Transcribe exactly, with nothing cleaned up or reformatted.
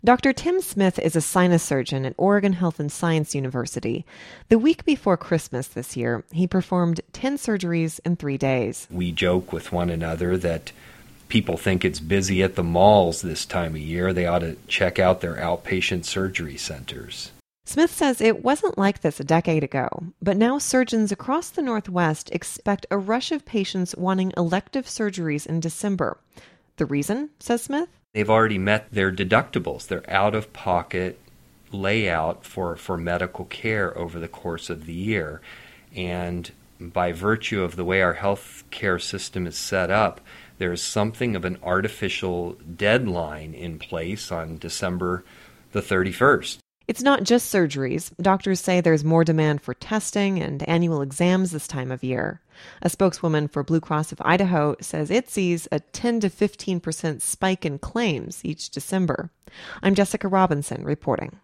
Doctor Tim Smith is a sinus surgeon at Oregon Health and Science University. The week before Christmas this year, he performed ten surgeries in three days. We joke with one another that people think it's busy at the malls this time of year. They ought to check out their outpatient surgery centers. Smith says it wasn't like this a decade ago, but now surgeons across the Northwest expect a rush of patients wanting elective surgeries in December. The reason, says Smith? They've already met their deductibles, their out-of-pocket layout for, for medical care over the course of the year. And by virtue of the way our health care system is set up, there's something of an artificial deadline in place on December the thirty-first. It's not just surgeries. Doctors say there's more demand for testing and annual exams this time of year. A spokeswoman for Blue Cross of Idaho says it sees a ten to fifteen percent spike in claims each December. I'm Jessica Robinson reporting.